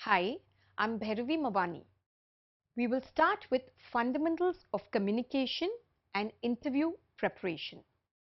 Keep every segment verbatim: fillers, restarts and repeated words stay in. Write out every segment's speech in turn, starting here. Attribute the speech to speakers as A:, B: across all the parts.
A: Hi, I'm Bhairavi Mawani. We will start with fundamentals of communication and interview preparation.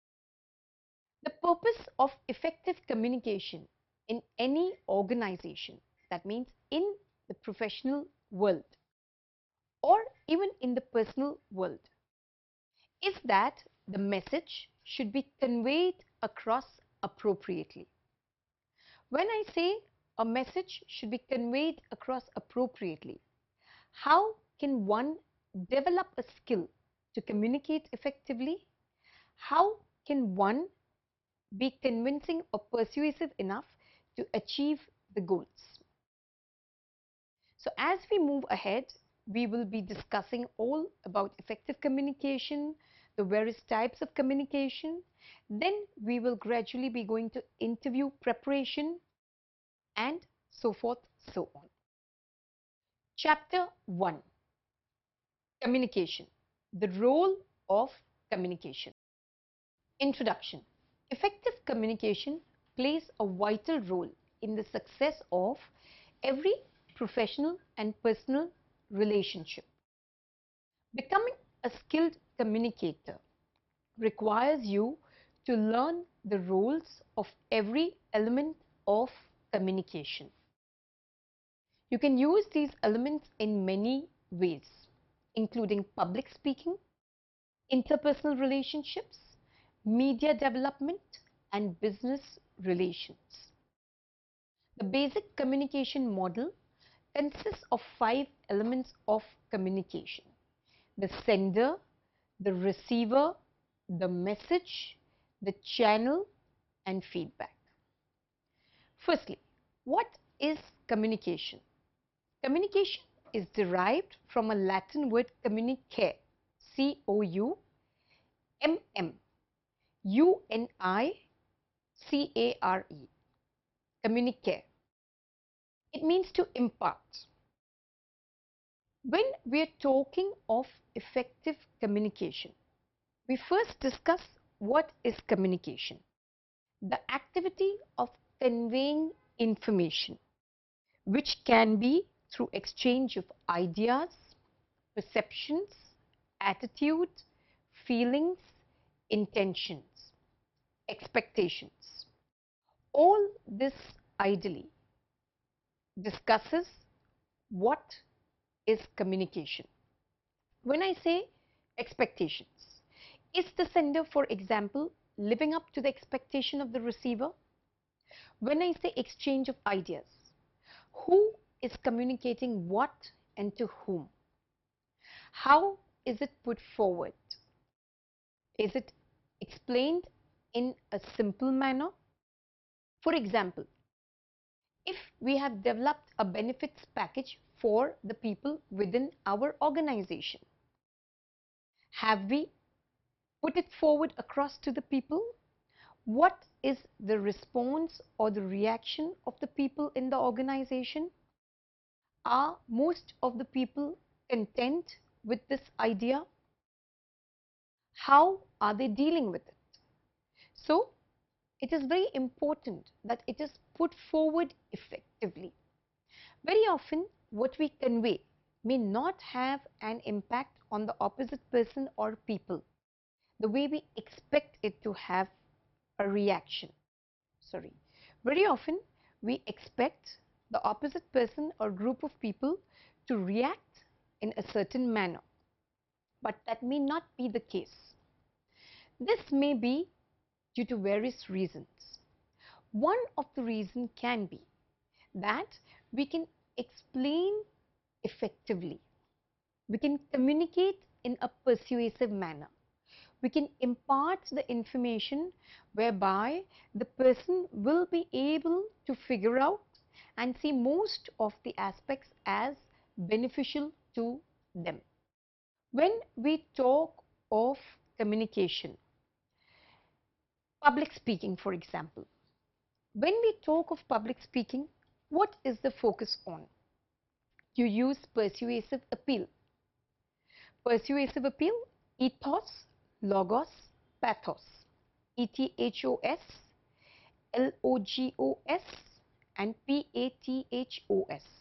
A: The purpose of effective communication in any organization, that means in the professional world or even in the personal world, is that the message should be conveyed across appropriately. When I say a message should be conveyed across appropriately, how can one develop a skill to communicate effectively? How can one be convincing or persuasive enough to achieve the goals? So as we move ahead, we will be discussing all about effective communication, the various types of communication. Then we will gradually be going to interview preparation and so forth, so on. Chapter one. Communication. The role of communication. Introduction. Effective communication plays a vital role in the success of every professional and personal relationship. Becoming a skilled communicator requires you to learn the roles of every element of communication. You can use these elements in many ways, including public speaking, interpersonal relationships, media development, and business relations. The basic communication model consists of five elements of communication: the sender, the receiver, the message, the channel, and feedback. Firstly, what is communication? Communication is derived from a Latin word communicare, C O U M M, U N I C A R E, communicare. It means to impart. When we are talking of effective communication, we first discuss what is communication. The activity of conveying information, which can be through exchange of ideas, perceptions, attitudes, feelings, intentions, expectations. All this ideally discusses what is communication. When I say expectations, is the sender, for example, living up to the expectation of the receiver? When I say exchange of ideas, who is communicating what and to whom? How is it put forward? Is it explained in a simple manner? For example, if we have developed a benefits package for the people within our organization, have we put it forward across to the people? What is the response or the reaction of the people in the organization? Are most of the people content with this idea? How are they dealing with it? So, it is very important that it is put forward effectively. Very often, what we convey may not have an impact on the opposite person or people the way we expect it to have a reaction. Sorry. Very often, we expect the opposite person or group of people to react in a certain manner, but that may not be the case. This may be due to various reasons. One of the reasons can be that we can explain effectively. We can communicate in a persuasive manner. We can impart the information whereby the person will be able to figure out and see most of the aspects as beneficial to them. When we talk of communication, public speaking, for example, when we talk of public speaking, what is the focus on? You use persuasive appeal. Persuasive appeal, ethos, logos, pathos, E T H O S, L O G O S and P A T H O S.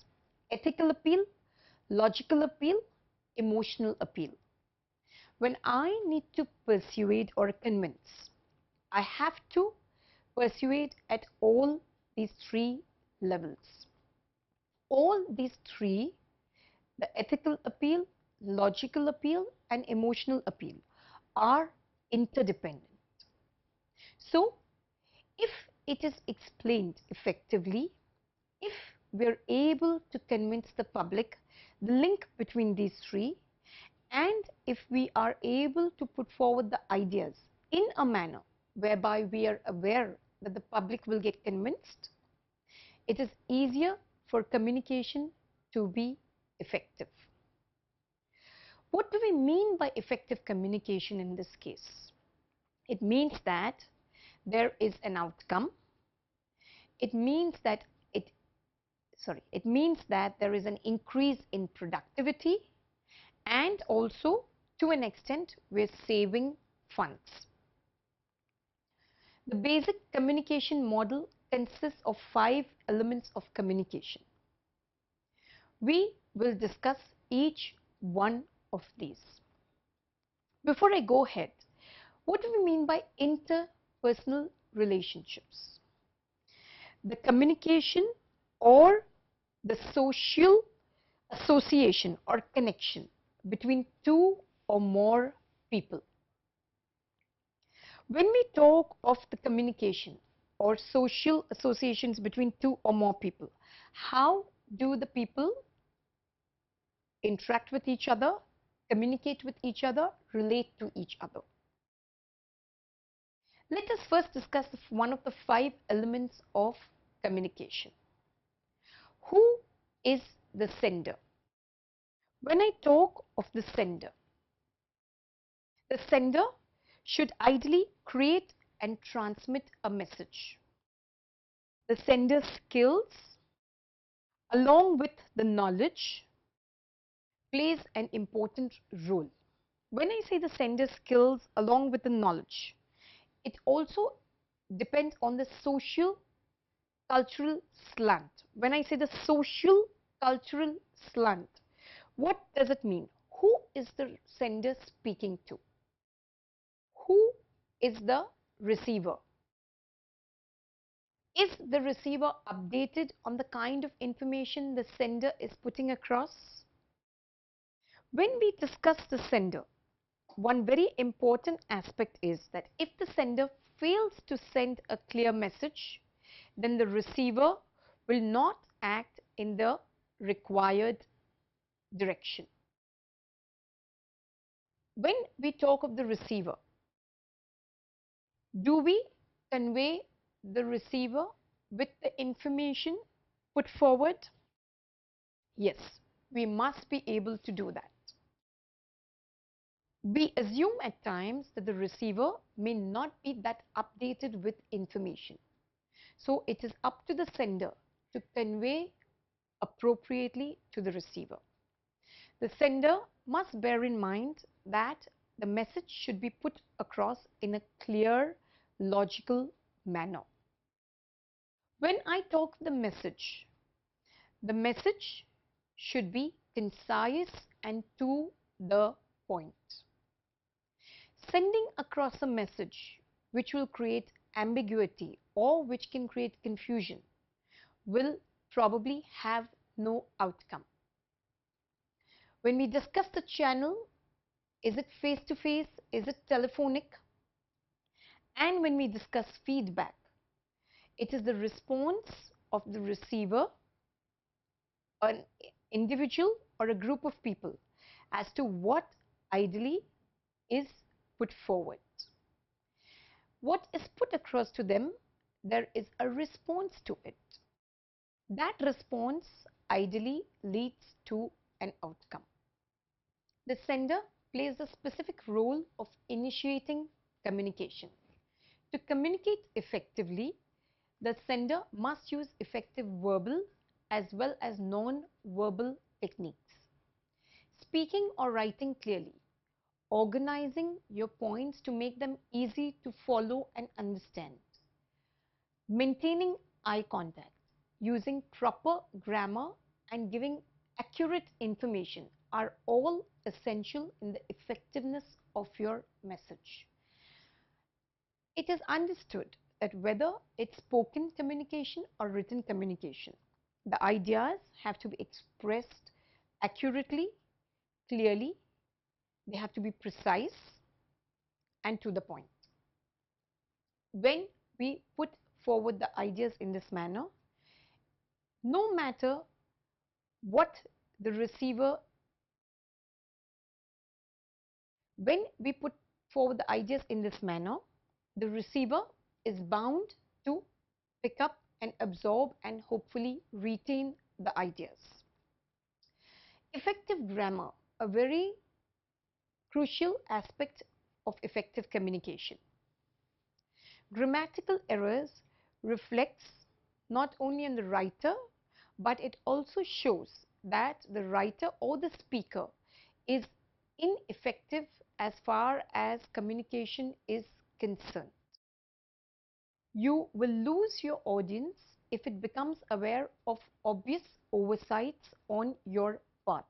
A: ethical appeal, logical appeal, emotional appeal. When I need to persuade or convince, I have to persuade at all these three levels. All these three, the ethical appeal, logical appeal, and emotional appeal, are interdependent. So, if it is explained effectively, if we are able to convince the public the link between these three, and if we are able to put forward the ideas in a manner whereby we are aware that the public will get convinced, it is easier for communication to be effective. What do we mean by effective communication in this case? It means that there is an outcome. It means that it sorry, it means that there is an increase in productivity, and also to an extent we're saving funds. The basic communication model consists of five elements of communication. We will discuss each one of these. Before I go ahead, what do we mean by interpersonal relationships? The communication or the social association or connection between two or more people. When we talk of the communication or social associations between two or more people, how do the people interact with each other, communicate with each other, relate to each other? Let us first discuss one of the five elements of communication. Who is the sender? When I talk of the sender, the sender should ideally create and transmit a message. The sender's skills, along with the knowledge, plays an important role. When I say the sender's skills along with the knowledge, it also depends on the social cultural slant. When I say the social cultural slant, what does it mean? Who is the sender speaking to? Who is the receiver? Is the receiver updated on the kind of information the sender is putting across? When we discuss the sender, one very important aspect is that if the sender fails to send a clear message, then the receiver will not act in the required direction. When we talk of the receiver, do we convey the receiver with the information put forward? Yes, we must be able to do that. We assume at times that the receiver may not be that updated with information. So it is up to the sender to convey appropriately to the receiver. The sender must bear in mind that the message should be put across in a clear, logical manner. When I talk the message, the message should be concise and to the point. Sending across a message which will create ambiguity or which can create confusion will probably have no outcome. When we discuss the channel, is it face-to-face? Is it telephonic? And when we discuss feedback, it is the response of the receiver, an individual or a group of people, as to what ideally is put forward. What is put across to them, there is a response to it. That response ideally leads to an outcome. The sender plays a specific role of initiating communication. To communicate effectively, the sender must use effective verbal as well as non-verbal techniques. Speaking or writing clearly, organizing your points to make them easy to follow and understand, maintaining eye contact, using proper grammar and giving accurate information are all essential in the effectiveness of your message. It is understood that whether it's spoken communication or written communication, the ideas have to be expressed accurately, clearly, they have to be precise and to the point. When we put forward the ideas in this manner, no matter what the receiver, when we put forward the ideas in this manner, the receiver is bound to pick up and absorb and hopefully retain the ideas. Effective grammar, a very crucial aspect of effective communication. Grammatical errors reflects not only on the writer, but it also shows that the writer or the speaker is ineffective as far as communication is concerned. You will lose your audience if it becomes aware of obvious oversights on your part.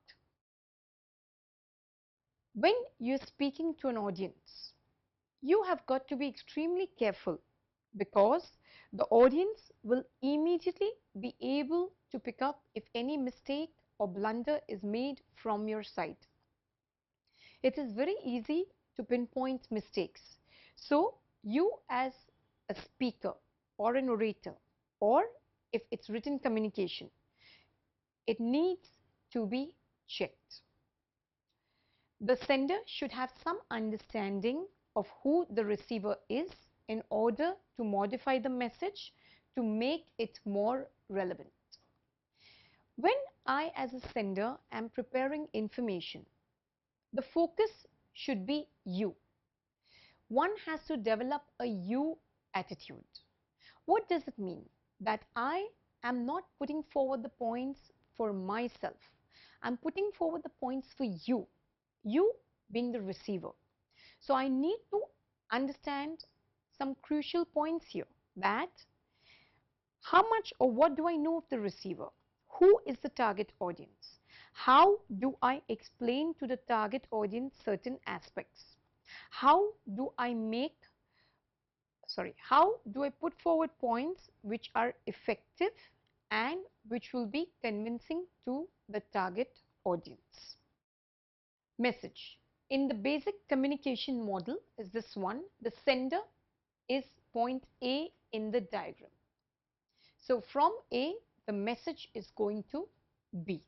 A: When you're speaking to an audience, you have got to be extremely careful because the audience will immediately be able to pick up if any mistake or blunder is made from your side. It is very easy to pinpoint mistakes. So you as a speaker or an orator, or if it's written communication, it needs to be checked. The sender should have some understanding of who the receiver is in order to modify the message to make it more relevant. When I as a sender am preparing information, the focus should be you. One has to develop a you attitude. What does it mean? That I am not putting forward the points for myself. I'm putting forward the points for you, you being the receiver. So I need to understand some crucial points here, that how much or what do I know of the receiver? Who is the target audience? How do I explain to the target audience certain aspects? How do I make, sorry, how do I put forward points which are effective and which will be convincing to the target audience? Message. In the basic communication model is this one. The sender is point A in the diagram. So from A, the message is going to B.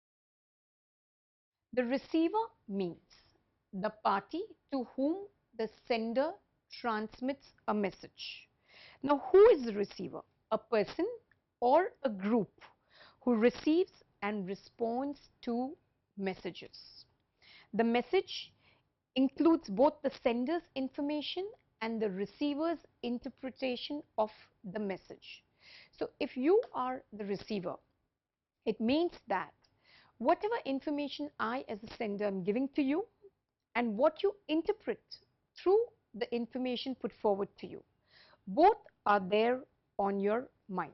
A: The receiver means the party to whom the sender transmits a message. Now, who is the receiver? A person or a group who receives and responds to messages. The message includes both the sender's information and the receiver's interpretation of the message. So if you are the receiver, it means that whatever information I as a sender am giving to you and what you interpret through the information put forward to you, both are there on your mind.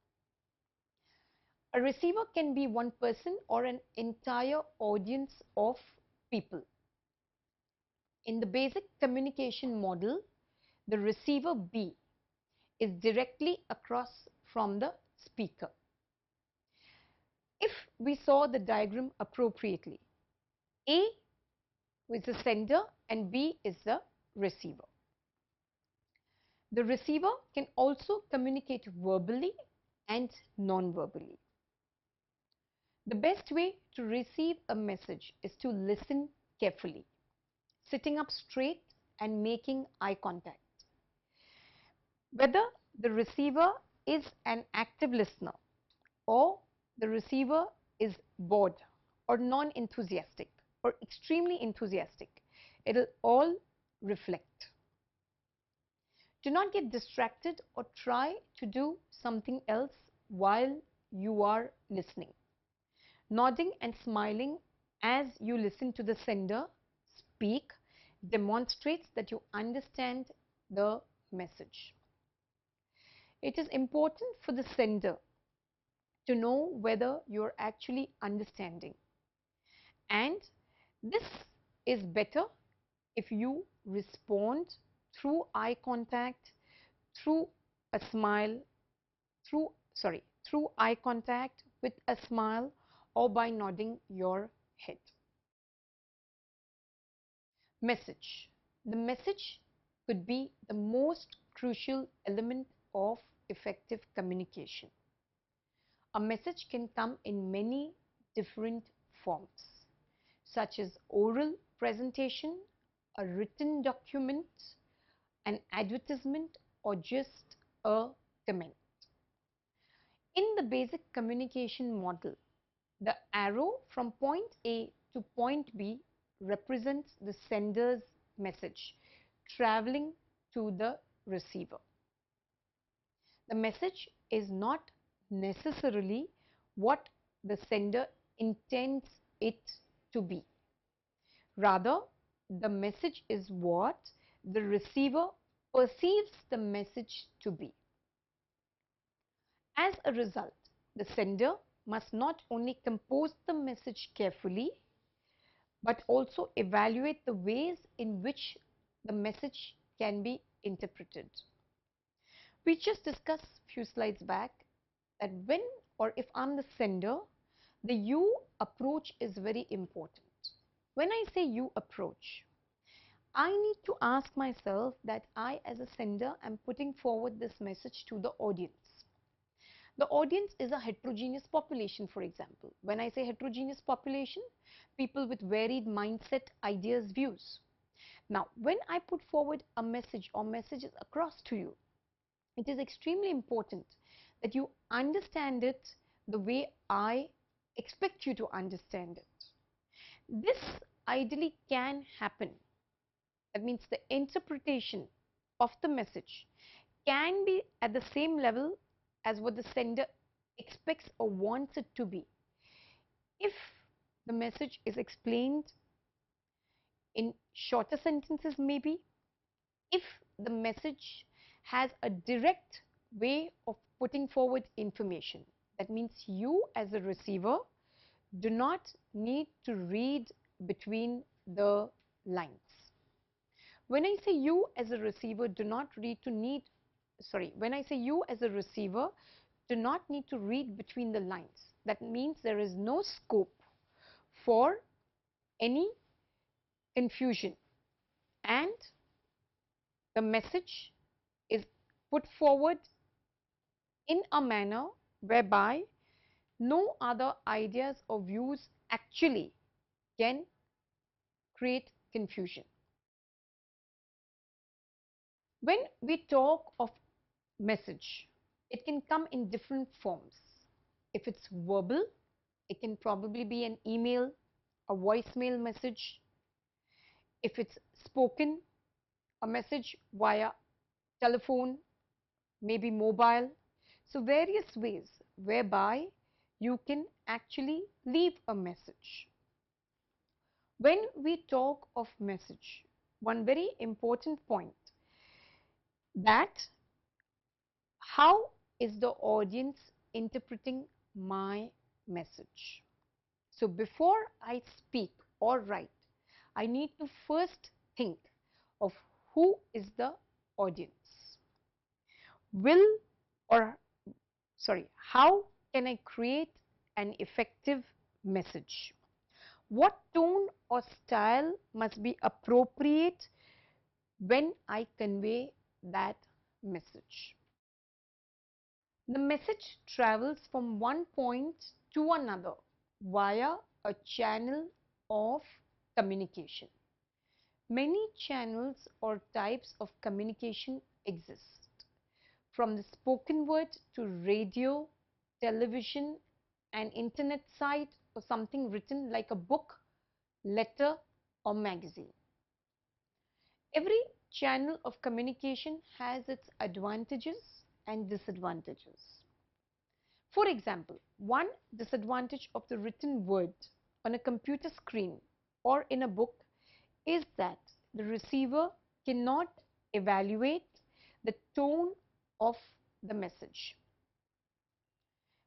A: A receiver can be one person or an entire audience of people. In the basic communication model, the receiver B is directly across from the speaker. If we saw the diagram appropriately, A is the sender and B is the receiver. The receiver can also communicate verbally and non-verbally. The best way to receive a message is to listen carefully, sitting up straight and making eye contact. Whether the receiver is an active listener or the receiver is bored or non-enthusiastic or extremely enthusiastic, it will all reflect. Do not get distracted or try to do something else while you are listening. Nodding and smiling as you listen to the sender speak demonstrates that you understand the message. It is important for the sender to know whether you're actually understanding. And this is better if you respond through eye contact, through a smile, through, sorry, through eye contact with a smile or by nodding your head. Message. The message could be the most crucial element of effective communication. A message can come in many different forms, such as oral presentation, a written document, an advertisement, or just a comment. In the basic communication model, the arrow from point A to point B represents the sender's message traveling to the receiver. The message is not necessarily what the sender intends it to be. Rather, the message is what the receiver perceives the message to be. As a result, the sender must not only compose the message carefully, but also evaluate the ways in which the message can be interpreted. We just discussed a few slides back that when or if I'm the sender, the you approach is very important. When I say you approach, I need to ask myself that I as a sender am putting forward this message to the audience. The audience is a heterogeneous population, for example. When I say heterogeneous population, people with varied mindset, ideas, views. Now, when I put forward a message or messages across to you, it is extremely important that you understand it the way I expect you to understand it. This ideally can happen. That means the interpretation of the message can be at the same level as what the sender expects or wants it to be. If the message is explained in shorter sentences, maybe, if the message has a direct way of putting forward information, that means you as a receiver do not need to read between the lines. When I say you as a receiver do not read to need sorry, when I say you as a receiver do not need to read between the lines, that means there is no scope for any confusion and the message is put forward in a manner whereby no other ideas or views actually can create confusion. When we talk of message, it can come in different forms. If it's verbal, it can probably be an email, a voicemail message. If it's spoken, a message via telephone, maybe mobile. So various ways whereby you can actually leave a message. When we talk of message, one very important point, that how is the audience interpreting my message? So before I speak or write, I need to first think of who is the audience. Will or sorry, how can I create an effective message? What tone or style must be appropriate when I convey that message? The message travels from one point to another via a channel of communication. Many channels or types of communication exist, from the spoken word to radio, television, an internet site, or something written like a book, letter, or magazine. Every channel of communication has its advantages and disadvantages. For example, one disadvantage of the written word on a computer screen or in a book is that the receiver cannot evaluate the tone of the message.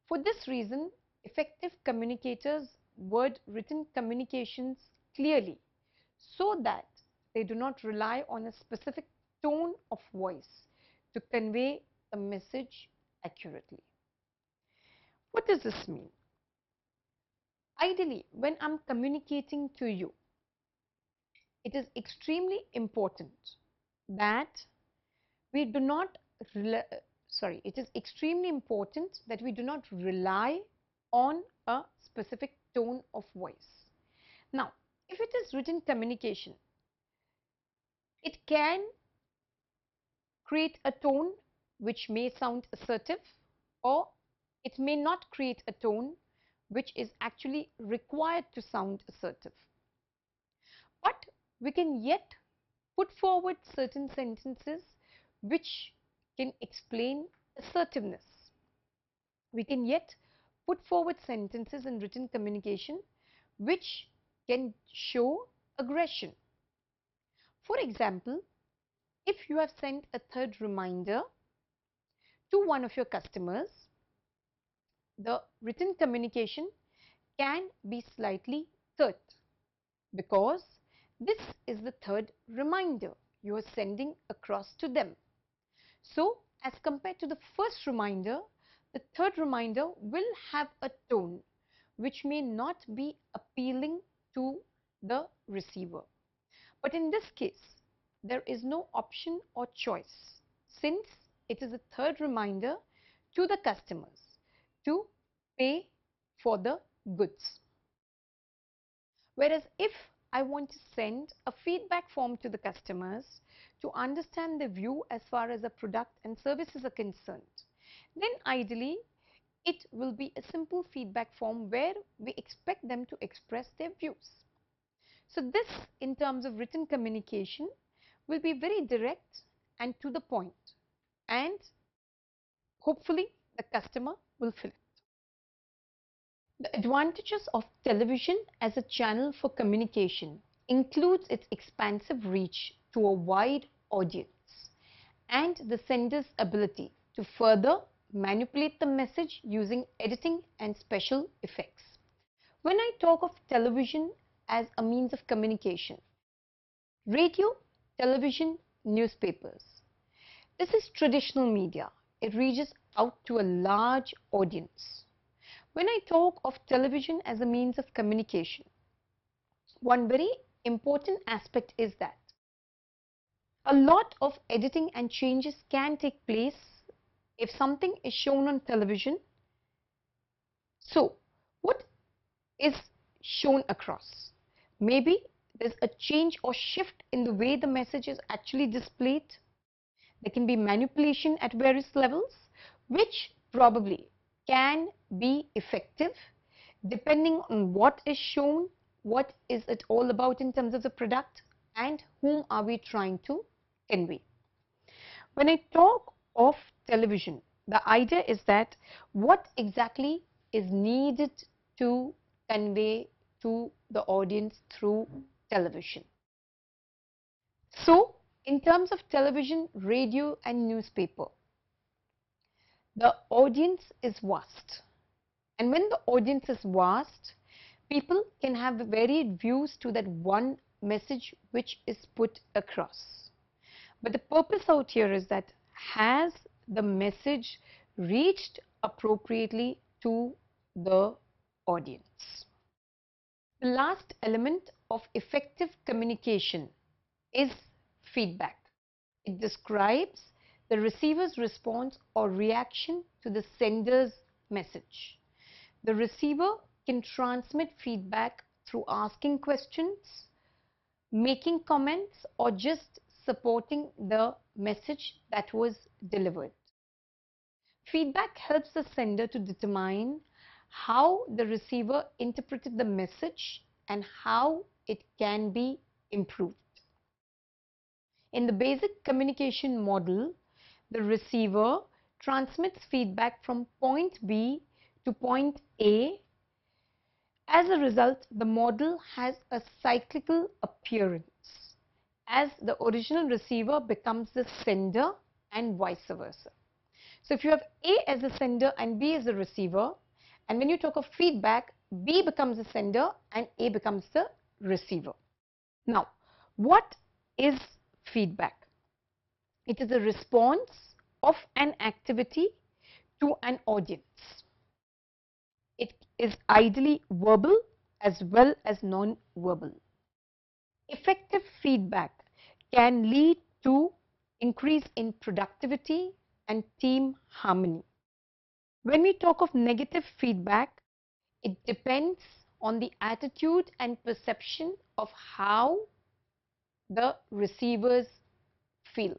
A: For this reason, effective communicators word written communications clearly so that they do not rely on a specific tone of voice to convey the message accurately. What does this mean? Ideally, when I'm communicating to you, it is extremely important that we do not sorry it is extremely important that we do not rely on a specific tone of voice. Now, if it is written communication, it can create a tone which may sound assertive, or it may not create a tone which is actually required to sound assertive. But we can yet put forward certain sentences which can explain assertiveness. We can yet put forward sentences in written communication which can show aggression. For example, if you have sent a third reminder to one of your customers, the written communication can be slightly curt because this is the third reminder you are sending across to them. So, as compared to the first reminder, the third reminder will have a tone which may not be appealing to the receiver. But in this case, there is no option or choice, since it is a third reminder to the customers to pay for the goods. Whereas if I want to send a feedback form to the customers to understand their view as far as the product and services are concerned, then ideally it will be a simple feedback form where we expect them to express their views. So this, in terms of written communication, will be very direct and to the point, and hopefully the customer will feel it. The advantages of television as a channel for communication includes its expansive reach to a wide audience and the sender's ability to further manipulate the message using editing and special effects. When I talk of television as a means of communication, radio, television, newspapers, this is traditional media. It reaches out to a large audience. When I talk of television as a means of communication, one very important aspect is that a lot of editing and changes can take place if something is shown on television. So, what is shown across? Maybe there's a change or shift in the way the message is actually displayed. There can be manipulation at various levels, which probably can be effective depending on what is shown, what is it all about in terms of the product, and whom are we trying to convey. When I talk of television, the idea is that what exactly is needed to convey to the audience through television. So, in terms of television, radio and newspaper, the audience is vast, and when the audience is vast, people can have varied views to that one message which is put across. But the purpose out here is that has the message reached appropriately to the audience? The last element of effective communication is feedback. It describes the receiver's response or reaction to the sender's message. The receiver can transmit feedback through asking questions, making comments, or just supporting the message that was delivered. Feedback helps the sender to determine how the receiver interpreted the message and how it can be improved. In the basic communication model, the receiver transmits feedback from point B to point A. As a result, the model has a cyclical appearance as the original receiver becomes the sender and vice versa. So if you have A as a sender and B as a receiver, and when you talk of feedback, B becomes the sender and A becomes the receiver. Now, what is feedback? It is a response of an activity to an audience. It is ideally verbal as well as non-verbal. Effective feedback can lead to increase in productivity and team harmony. When we talk of negative feedback, it depends on the attitude and perception of how the receivers feel.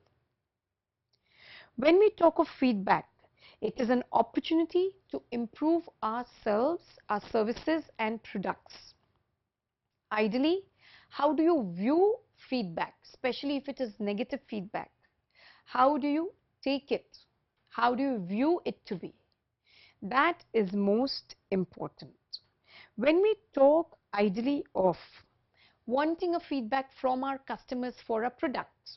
A: When we talk of feedback, it is an opportunity to improve ourselves, our services and products. Ideally, how do you view feedback, especially if it is negative feedback? How do you take it? How do you view it to be? That is most important. When we talk ideally of wanting a feedback from our customers for a product,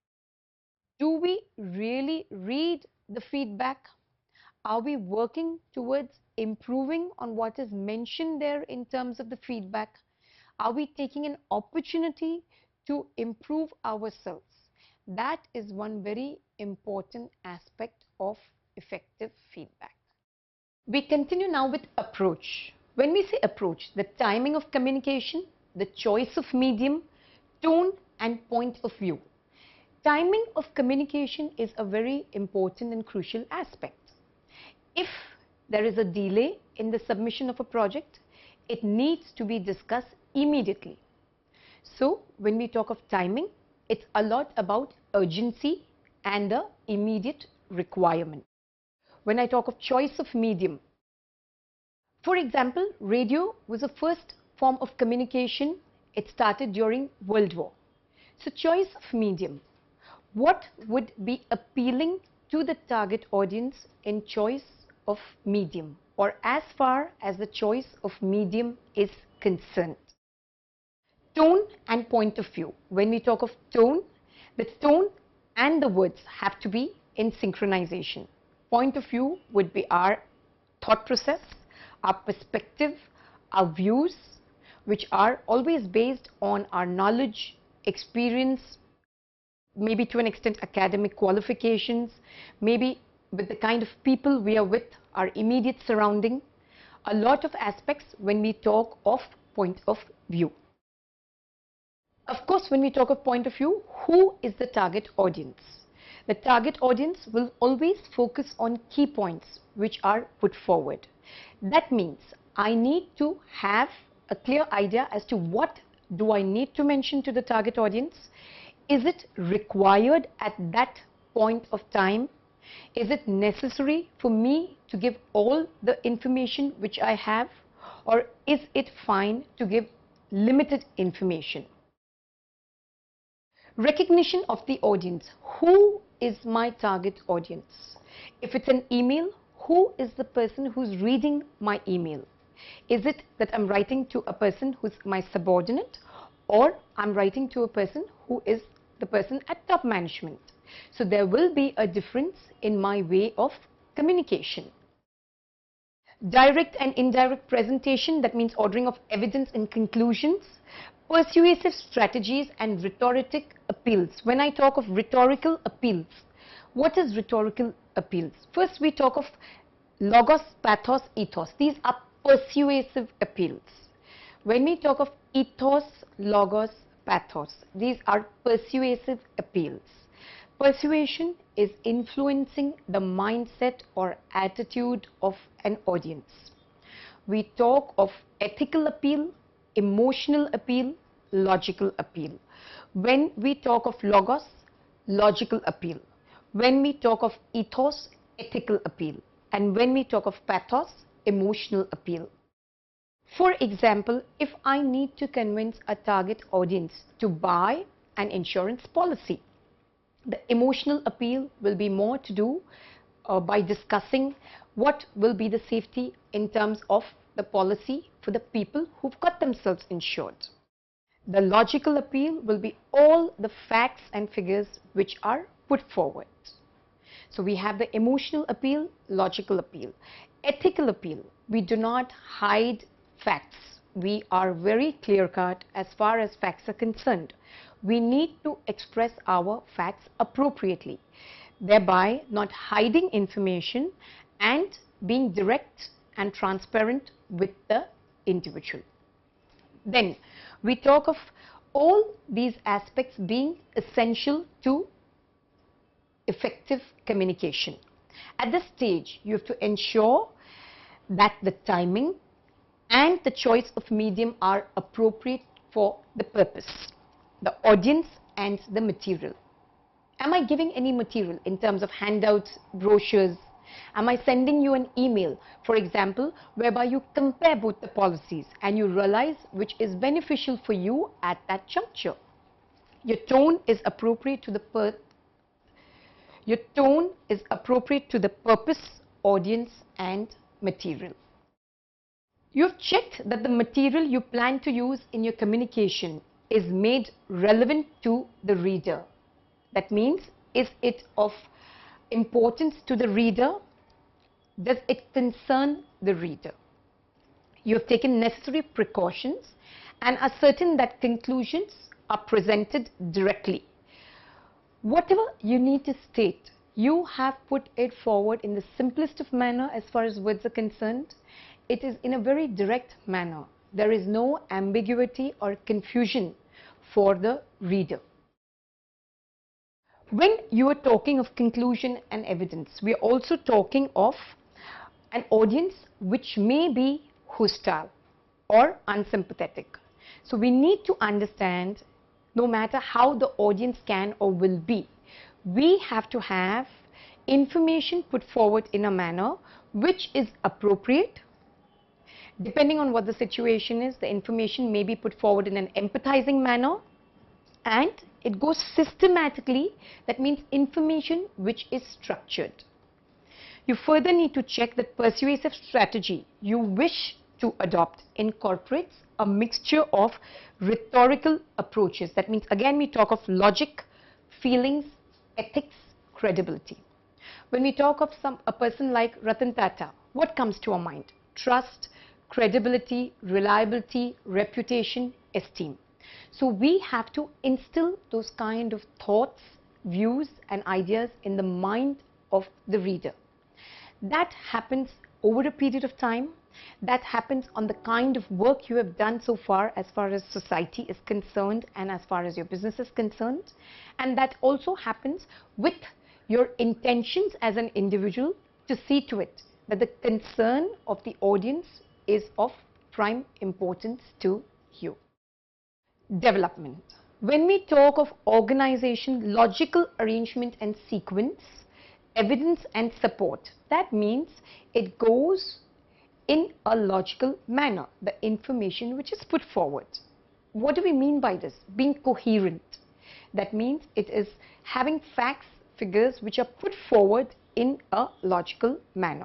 A: do we really read the feedback? Are we working towards improving on what is mentioned there in terms of the feedback? Are we taking an opportunity to improve ourselves? That is one very important aspect of effective feedback. We continue now with approach. When we say approach, the timing of communication, the choice of medium, tone and point of view. Timing of communication is a very important and crucial aspect. If there is a delay in the submission of a project, it needs to be discussed immediately. So when we talk of timing, it's a lot about urgency and the immediate requirement. When I talk of choice of medium, for example, radio was the first form of communication. It started during World War. So choice of medium. What would be appealing to the target audience in choice of medium, or as far as the choice of medium is concerned? Tone and point of view. When we talk of tone, the tone and the words have to be in synchronization. Point of view would be our thought process, our perspective, our views, which are always based on our knowledge, experience, maybe to an extent academic qualifications, maybe with the kind of people we are with, our immediate surrounding, a lot of aspects when we talk of point of view. Of course, when we talk of point of view, who is the target audience? The target audience will always focus on key points which are put forward. That means I need to have a clear idea as to what do I need to mention to the target audience. Is it required at that point of time? Is it necessary for me to give all the information which I have, or is it fine to give limited information? Recognition of the audience. Who is my target audience? If it's an email, who is the person who's reading my email? Is it that I'm writing to a person who's my subordinate, or I'm writing to a person who is the person at top management? So there will be a difference in my way of communication. Direct and indirect presentation, that means ordering of evidence and conclusions. Persuasive strategies and rhetoric appeals. When I talk of rhetorical appeals, what is rhetorical appeals? First we talk of logos, pathos, ethos. These are persuasive appeals. When we talk of ethos, logos, pathos, these are persuasive appeals. Persuasion is influencing the mindset or attitude of an audience. We talk of ethical appeal, emotional appeal, logical appeal. When we talk of logos, logical appeal. When we talk of ethos, ethical appeal. And when we talk of pathos, emotional appeal. For example, if I need to convince a target audience to buy an insurance policy, the emotional appeal will be more to do uh, by discussing what will be the safety in terms of the policy for the people who've got themselves insured. The logical appeal will be all the facts and figures which are put forward. So we have the emotional appeal, logical appeal, ethical appeal. We do not hide facts. We are very clear-cut as far as facts are concerned. We need to express our facts appropriately, thereby not hiding information and being direct and transparent with the individual. Then we talk of all these aspects being essential to effective communication. At this stage, you have to ensure that the timing and the choice of medium are appropriate for the purpose, the audience and the material. Am I giving any material in terms of handouts, brochures? Am I sending you an email, for example, whereby you compare both the policies and you realize which is beneficial for you at that juncture? Your tone is appropriate to the per your tone is appropriate to the purpose, audience and material. You have checked that the material you plan to use in your communication is made relevant to the reader. That means, is it of importance to the reader? Does it concern the reader? You have taken necessary precautions and are certain that conclusions are presented directly. Whatever you need to state, you have put it forward in the simplest of manner as far as words are concerned. It is in a very direct manner. There is no ambiguity or confusion for the reader. When you are talking of conclusion and evidence, we are also talking of an audience which may be hostile or unsympathetic. So we need to understand, no matter how the audience can or will be, we have to have information put forward in a manner which is appropriate. Depending on what the situation is, the information may be put forward in an empathizing manner, and it goes systematically. That means information which is structured. You further need to check that persuasive strategy you wish to adopt incorporates a mixture of rhetorical approaches. That means, again, we talk of logic, feelings, ethics, credibility. When we talk of some a person like Ratan Tata, what comes to our mind? Trust, credibility, reliability, reputation, esteem. So we have to instill those kind of thoughts, views and ideas in the mind of the reader. That happens over a period of time. That happens on the kind of work you have done so far as far as society is concerned and as far as your business is concerned. And that also happens with your intentions as an individual to see to it that the concern of the audience is of prime importance to you. Development. When we talk of organization, logical arrangement and sequence, evidence and support, that means it goes in a logical manner, the information which is put forward. What do we mean by this? Being coherent. That means it is having facts, figures which are put forward in a logical manner.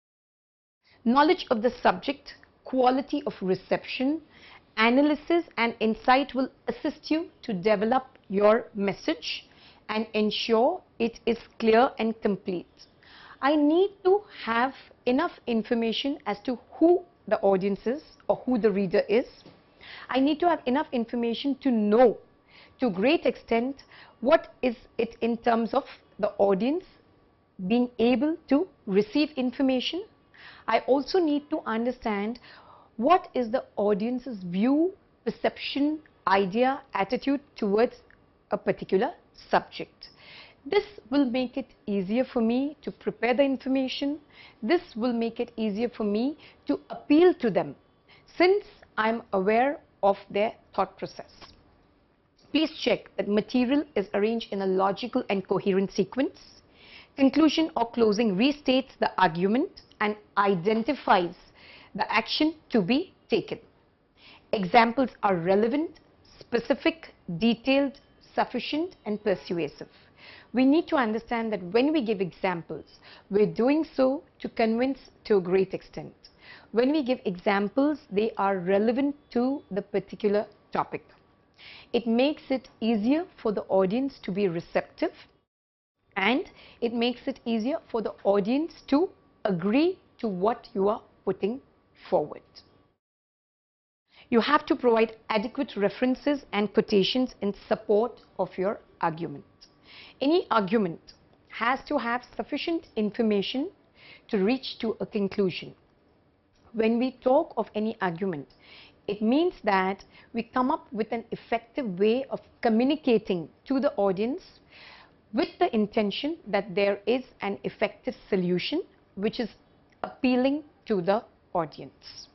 A: Knowledge of the subject, quality of reception, analysis and insight will assist you to develop your message and ensure it is clear and complete. I need to have enough information as to who the audience is or who the reader is. I need to have enough information to know to a great extent what is it in terms of the audience being able to receive information. I also need to understand what is the audience's view, perception, idea, attitude towards a particular subject. This will make it easier for me to prepare the information. This will make it easier for me to appeal to them since I am aware of their thought process. Please check that material is arranged in a logical and coherent sequence. Conclusion or closing restates the argument and identifies the action to be taken. Examples are relevant, specific, detailed, sufficient and persuasive. We need to understand that when we give examples, we're doing so to convince to a great extent. When we give examples, they are relevant to the particular topic. It makes it easier for the audience to be receptive. and it makes it easier for the audience to agree to what you are putting forward. You have to provide adequate references and quotations in support of your argument. Any argument has to have sufficient information to reach to a conclusion. When we talk of any argument, it means that we come up with an effective way of communicating to the audience with the intention that there is an effective solution which is appealing to the audience.